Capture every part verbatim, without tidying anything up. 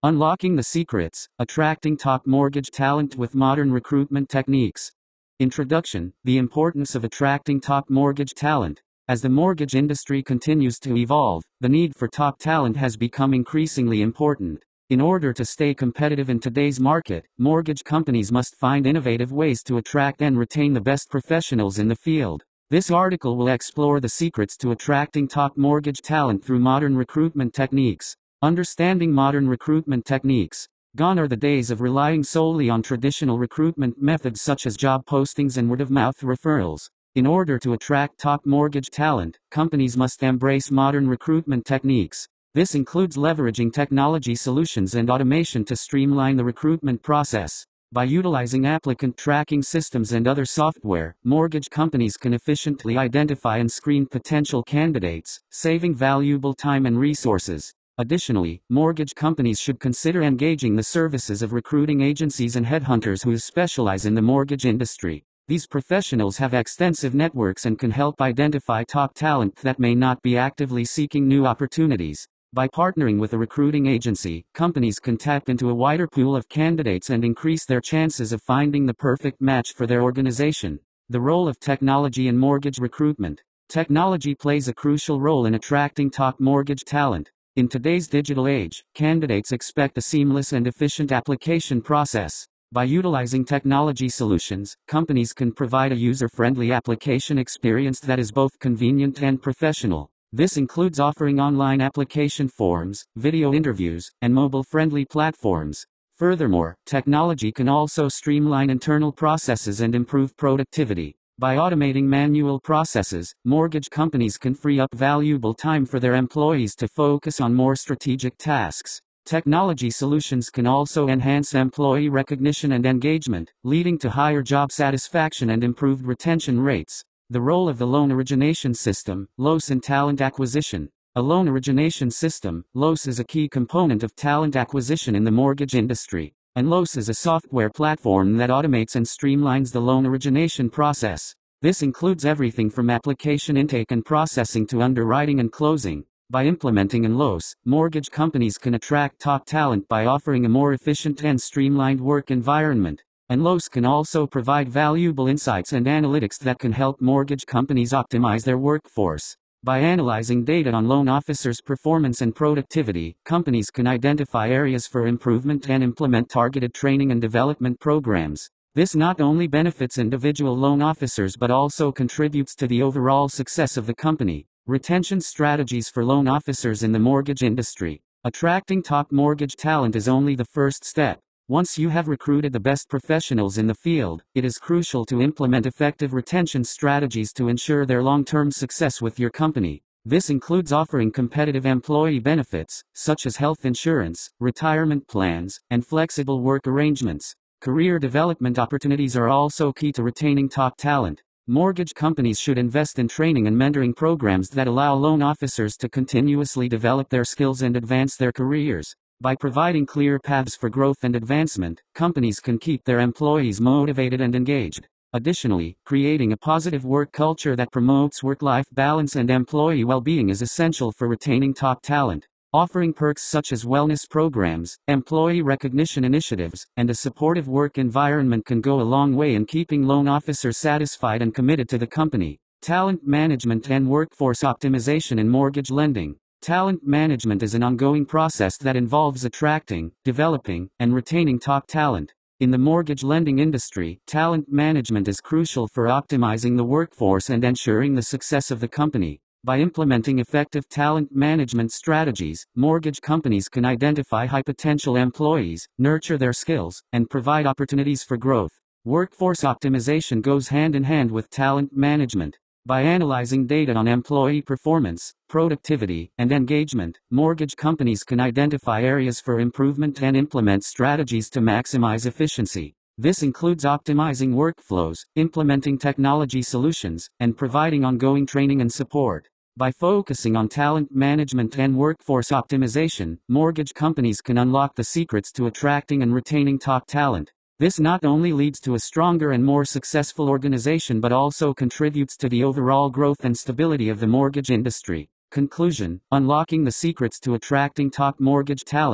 Unlocking the secrets, attracting top mortgage talent with modern recruitment techniques. Introduction: The importance of attracting top mortgage talent. As the mortgage industry continues to evolve, the need for top talent has become increasingly important. In order to stay competitive in today's market, mortgage companies must find innovative ways to attract and retain the best professionals in the field. This article will explore the secrets to attracting top mortgage talent through modern recruitment techniques. Understanding modern recruitment techniques. Gone are the days of relying solely on traditional recruitment methods such as job postings and word-of-mouth referrals. In order to attract top mortgage talent, companies must embrace modern recruitment techniques. This includes leveraging technology solutions and automation to streamline the recruitment process. By utilizing applicant tracking systems and other software, mortgage companies can efficiently identify and screen potential candidates, saving valuable time and resources. Additionally, mortgage companies should consider engaging the services of recruiting agencies and headhunters who specialize in the mortgage industry. These professionals have extensive networks and can help identify top talent that may not be actively seeking new opportunities. By partnering with a recruiting agency, companies can tap into a wider pool of candidates and increase their chances of finding the perfect match for their organization. The role of technology in mortgage recruitment. Technology plays a crucial role in attracting top mortgage talent. In today's digital age, candidates expect a seamless and efficient application process. By utilizing technology solutions, companies can provide a user-friendly application experience that is both convenient and professional. This includes offering online application forms, video interviews, and mobile-friendly platforms. Furthermore, technology can also streamline internal processes and improve productivity. By automating manual processes, mortgage companies can free up valuable time for their employees to focus on more strategic tasks. Technology solutions can also enhance employee recognition and engagement, leading to higher job satisfaction and improved retention rates. The role of the loan origination system, L O S in talent acquisition. A loan origination system, L O S is a key component of talent acquisition in the mortgage industry. And L O S is a software platform that automates and streamlines the loan origination process. This includes everything from application intake and processing to underwriting and closing. By implementing an L O S, mortgage companies can attract top talent by offering a more efficient and streamlined work environment. And L O S can also provide valuable insights and analytics that can help mortgage companies optimize their workforce. By analyzing data on loan officers' performance and productivity, companies can identify areas for improvement and implement targeted training and development programs. This not only benefits individual loan officers but also contributes to the overall success of the company. Retention strategies for loan officers in the mortgage industry. Attracting top mortgage talent is only the first step. Once you have recruited the best professionals in the field, it is crucial to implement effective retention strategies to ensure their long-term success with your company. This includes offering competitive employee benefits, such as health insurance, retirement plans, and flexible work arrangements. Career development opportunities are also key to retaining top talent. Mortgage companies should invest in training and mentoring programs that allow loan officers to continuously develop their skills and advance their careers. By providing clear paths for growth and advancement, companies can keep their employees motivated and engaged. Additionally, creating a positive work culture that promotes work-life balance and employee well-being is essential for retaining top talent. Offering perks such as wellness programs, employee recognition initiatives, and a supportive work environment can go a long way in keeping loan officers satisfied and committed to the company. Talent management and workforce optimization in mortgage lending. Talent management is an ongoing process that involves attracting, developing, and retaining top talent. In the mortgage lending industry, talent management is crucial for optimizing the workforce and ensuring the success of the company. By implementing effective talent management strategies, mortgage companies can identify high-potential employees, nurture their skills, and provide opportunities for growth. Workforce optimization goes hand in hand with talent management. By analyzing data on employee performance, productivity, and engagement, mortgage companies can identify areas for improvement and implement strategies to maximize efficiency. This includes optimizing workflows, implementing technology solutions, and providing ongoing training and support. By focusing on talent management and workforce optimization, mortgage companies can unlock the secrets to attracting and retaining top talent. This not only leads to a stronger and more successful organization but also contributes to the overall growth and stability of the mortgage industry. Conclusion: unlocking the secrets to attracting top mortgage talent.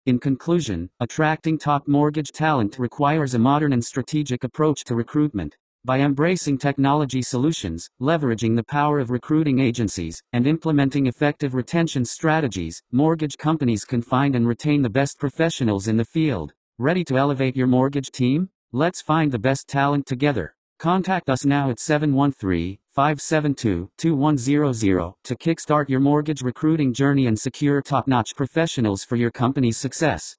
In conclusion, attracting top mortgage talent requires a modern and strategic approach to recruitment. By embracing technology solutions, leveraging the power of recruiting agencies, and implementing effective retention strategies, mortgage companies can find and retain the best professionals in the field. Ready to elevate your mortgage team? Let's find the best talent together. Contact us now at seven one three, five seven two, two one zero zero to kickstart your mortgage recruiting journey and secure top-notch professionals for your company's success.